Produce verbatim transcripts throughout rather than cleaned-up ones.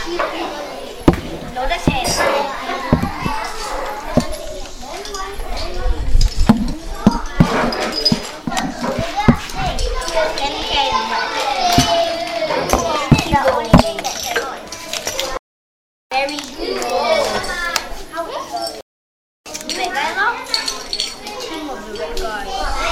No, that's it. Very good. The red guy locked? The team of the red guy.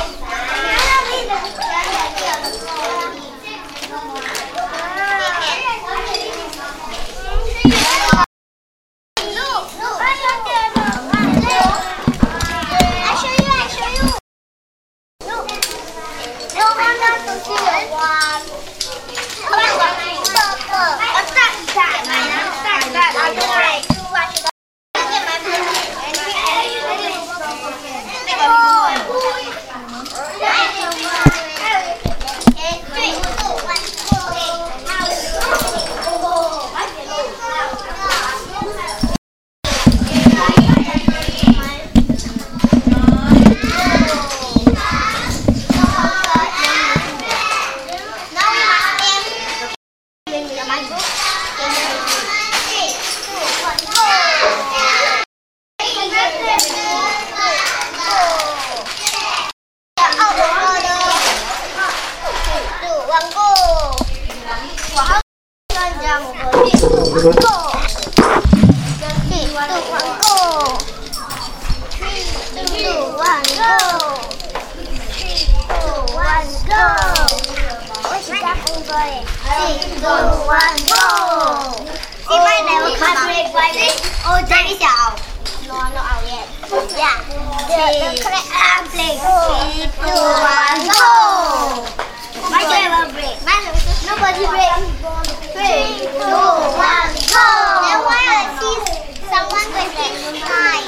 Oh, Jerry's out. No, not out yet. Yeah. The, the correct uh, play. Three, two, one, go! Why do I have a break? Nobody break. Three, two, one, go! Then why I see someone with like nine?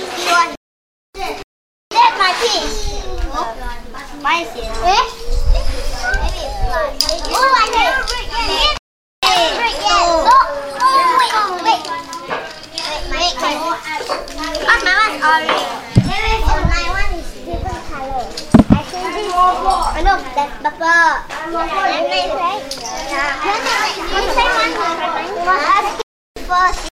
That's my piece. Mine is here. Eh? Maybe it's one. Oh, I never break yet. Break yet. Oh, wait, wait. Wait, wait. Oh, my one's orange. Oh, my one is different color. I think this is I know, that's purple. Then they say, yeah. Then they say one more. First.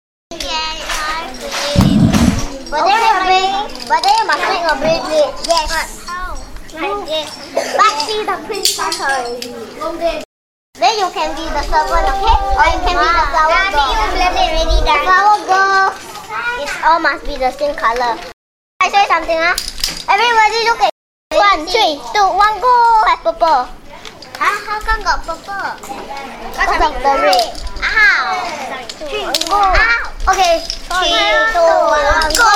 But then you make, but then you must make a bracelet. Yes. Like this. But see the princess already. Then you can be the servant, okay? Or you can be the flower girl. The flower girl, it all must be the same color. I say something, huh? Everybody look at one, three, two, one, go! Have purple. Huh? How come got purple? Because of the red. Ow! Three, go! Ow! Okay. Three, two, one, go!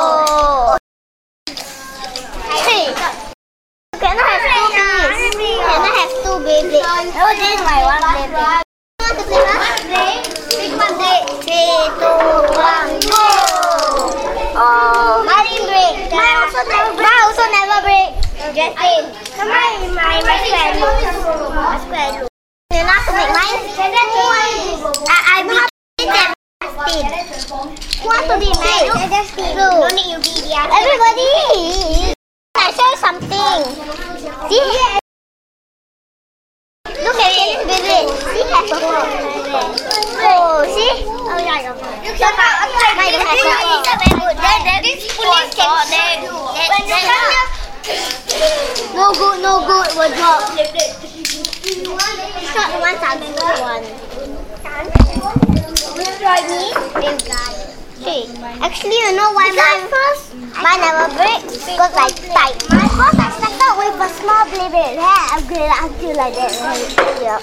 Three. You cannot have two bees. You cannot have two babies. Oh, this is my one baby. You want to play one? Pick one day. Three, two, one, go! Oh, mine didn't break. Mine also never break. Mine also never break. Justin, come on, my square loop. Square loop. You know how to make mine? I, I beat Justin. Who wants to be mine? Justin. No need you be the other. Everybody! I show you something. See? Look at it, baby. See, has a hole. Oh, see? Oh, yeah, yeah. Look at it. Mine has a hole. This police can see you. No good, no good. Will drop. Shot one time, one. Try me. Okay. Actually, you know why mine first? Mine never break because I tight. First I started with a small baby. Then I upgrade until like that. Yep.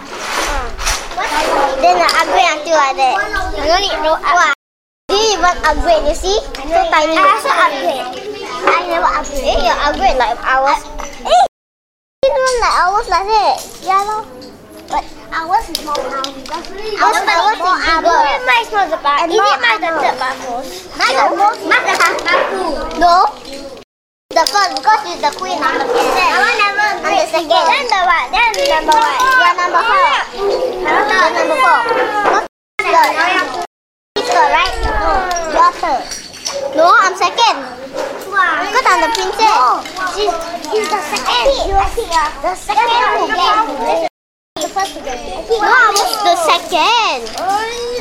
Then I upgrade until like that. I don't need no upgrade. Didn't even upgrade, you see? So tiny. I also upgrade. I never upgrade. You upgrade like ours. Eh, you don't like ours like that. Yeah, no. But ours is more ours. Ours, ours is bigger. Mine is not the bar. Is it mine the third bar first? Mine the most. Mine the half bar two. No. The first because it's the queen. I'm the second. I want never. I'm the second. Then the what? Then number what? You are number four. You're number four. What's the? Sister, right? No. Your turn. No, I'm second. Because I'm the princess. No. She's, she's the second. The second. The first again. No, I was the second.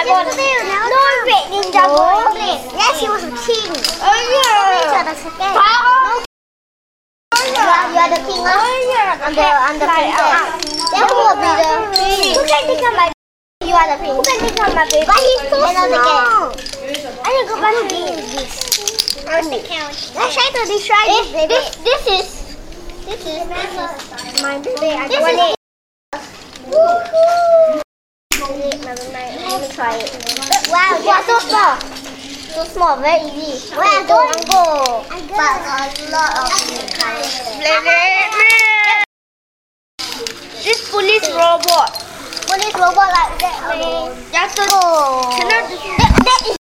dragon. No, red ninja boy. Yes, he was a king. Oh yeah. You are the second. No. You are, you are the king. Oh yeah. I'm the, I'm the princess. Then who will be the king? Who can become my? You are the king. Who can become my baby? But he's so small. I need to go back to this. Let's try to destroy this baby. This, this is. This is. This is my baby. I want it. Woohoo! Let me try it. Wow, you are so small. So small, very easy. Where I go? Go. But a lot of This police robot. police robot like that. Man. That's the. Oh. Cannot. That, that is.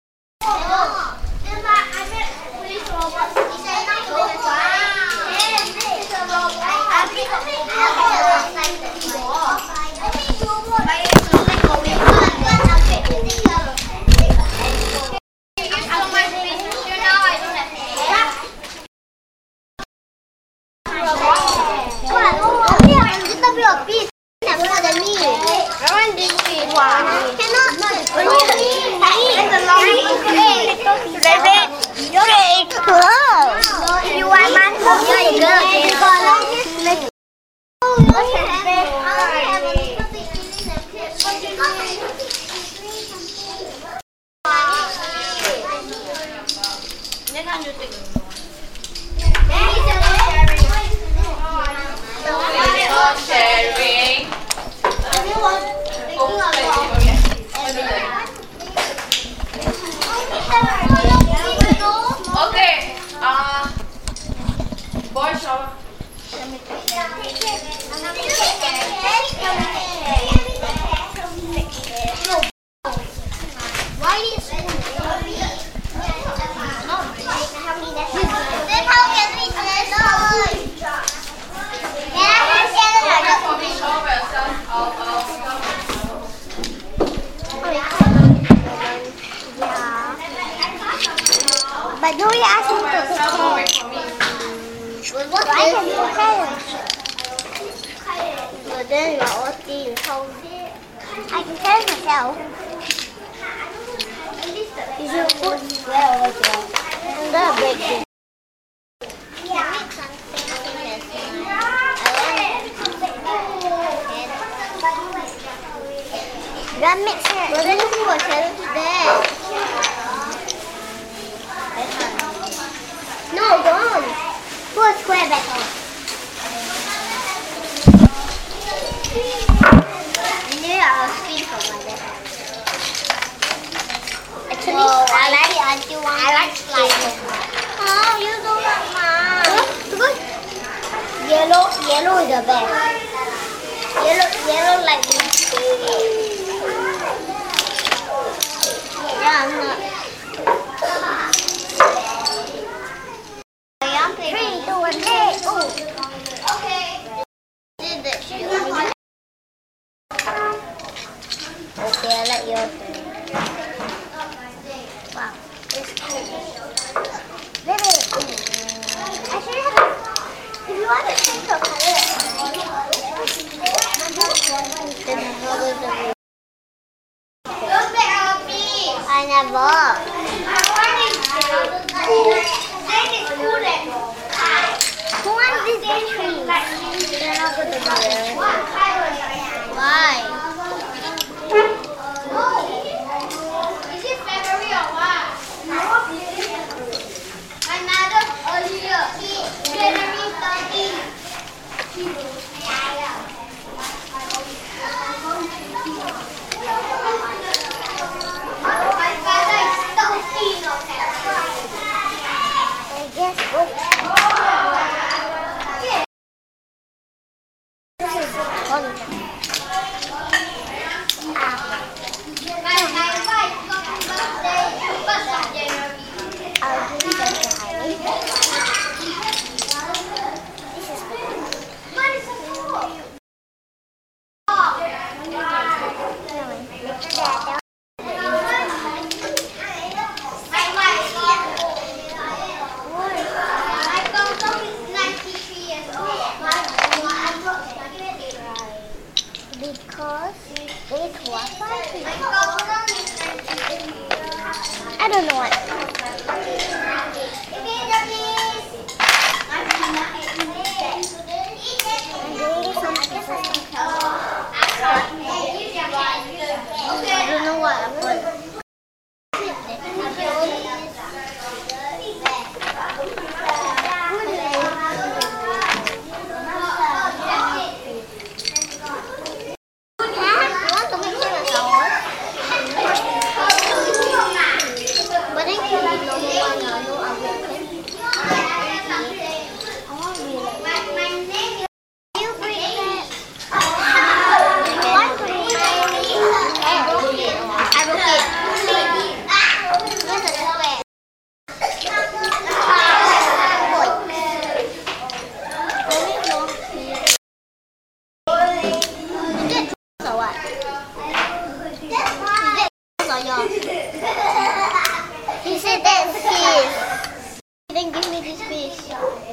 Okay. Uh, boy shower. But do we ask him to take care? What I can take care. But then you are all you told me. I can carry myself. You should put where over there. I'm gonna break this. That makes sense. But then who was telling to that? No, don't. Put a square back on. Maybe I'll speak for my dad. Actually, oh, I like it until one. I like sliding. Oh, you don't like mine. Good. Yellow, yellow is the best. Yellow, yellow like this. Yeah, I'm not. Three, two, one, eight. Oh. Okay. Did it. Okay, I like yours. Wow, it's cool. Baby, I should have. If you want to change your color, then how does it work? I never. Who wants this tree? They're not good to do. Why? Is it February or what? Another earlier. January thirteenth. My father is thirteen, okay? I guess. Oh. This is fun. house. They eat waffle. I don't know what. I don't know what happened. He said that's his. He didn't give me this fish.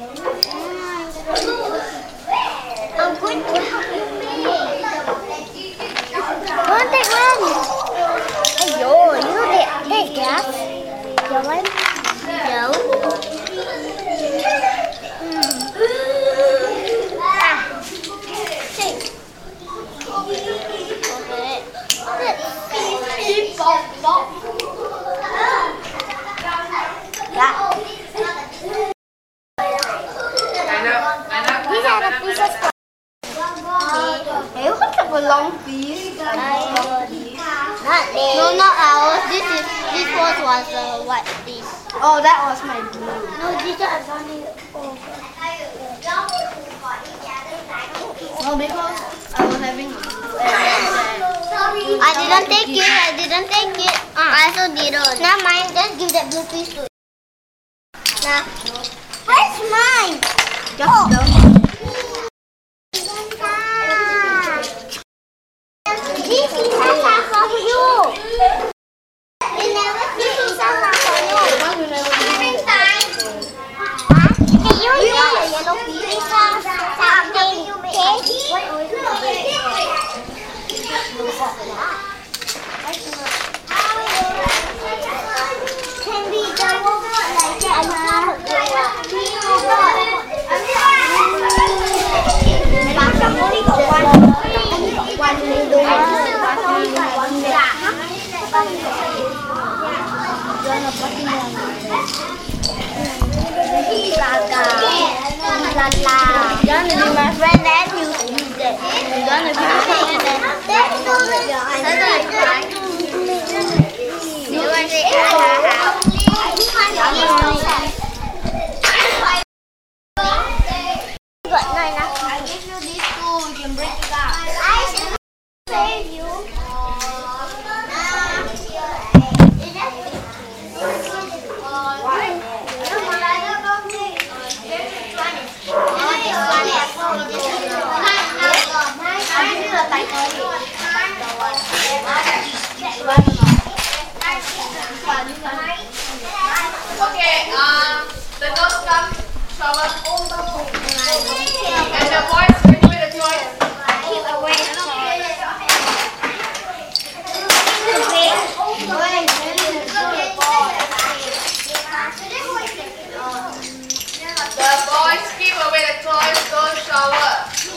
I'm going to help you make. Go and take one. Ayo, you take, take gas. You want? No. Ah. Take. These are the pieces for Hey, what's up a long piece? not this. No, not ours. This is this was was a white piece. Oh, that was my blue. No, these are running over. No, because I was having. I didn't take it. I didn't take it. Uh. I also didn't. Now mine. Just give that blue piece to it. Now, where's mine? Just oh. This is Sasa for you. We never see Sasa for you. Every time. Huh? Can you use the yellow piece? Something, can we double like that? You're gonna be my friend and you use it. You're gonna be my friend and you want to say I give you these two, you can break it up. I should save you. Okay, uh, the girls come shower and the boys can do the toys. Keep away The boys keep away the toys, go shower.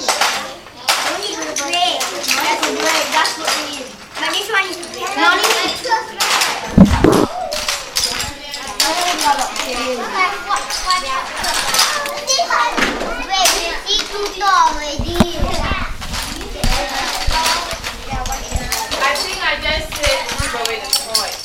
That's a break. That's what we need. But this one is break. No, this one is I think I just said keep away the toys.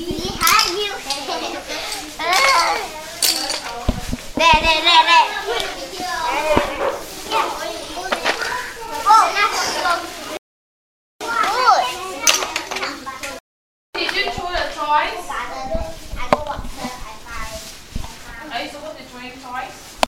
There, there, there, there.